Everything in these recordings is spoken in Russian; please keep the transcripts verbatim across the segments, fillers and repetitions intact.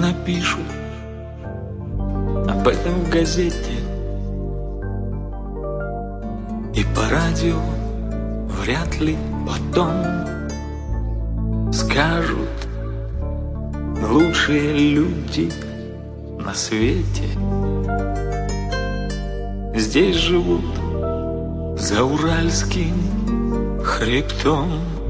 напишут об этом в газете, и по радио вряд ли потом скажут лучшие люди на свете. Здесь живут за Уральским хребтом.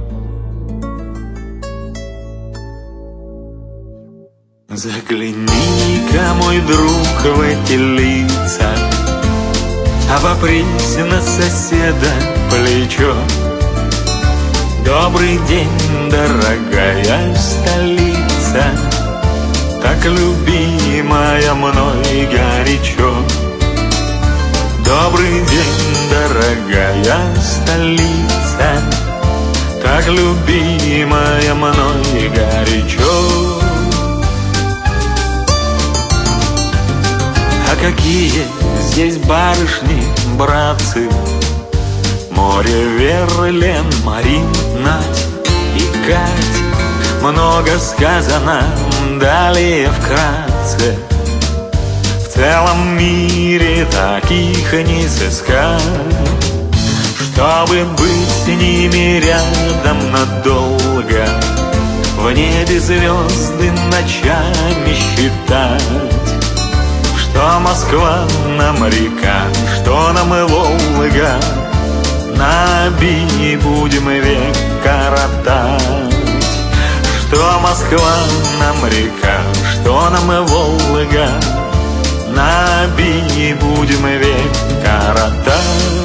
Загляни-ка, мой друг, в эти лица, обопрись на соседа плечо. Добрый день, дорогая столица, так любимая мной горячо. Добрый день, дорогая столица, так любимая мной горячо. А какие здесь барышни, братцы, море, Вера, Лен, Марин, Надь и Кать. Много сказано, далее вкратце. В целом мире таких не сыскать, чтобы быть с ними рядом надолго, в небе звезды ночами считать. Что Москва нам река, что нам и Волга, на Оби будем век коротать. Что Москва нам река, что нам и Волга, на Оби будем век коротать.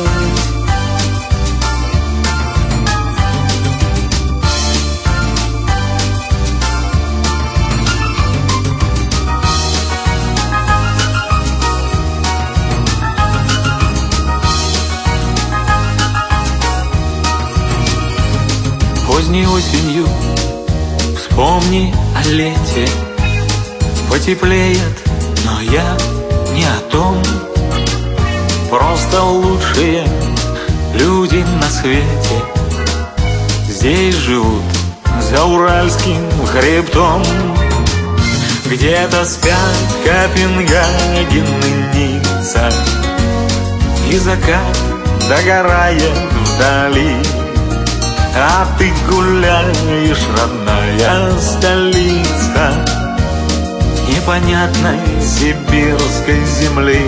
Поздней осенью вспомни о лете. Потеплеет, но я не о том. Просто лучшие люди на свете здесь живут за Уральским хребтом. Где-то спят Копенгаген и Ницца, и закат догорает вдали. А ты гуляешь, родная столица непонятной сибирской земли.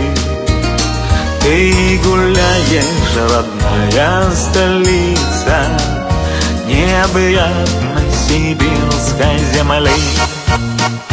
Ты гуляешь, родная столица необъятной сибирской земли.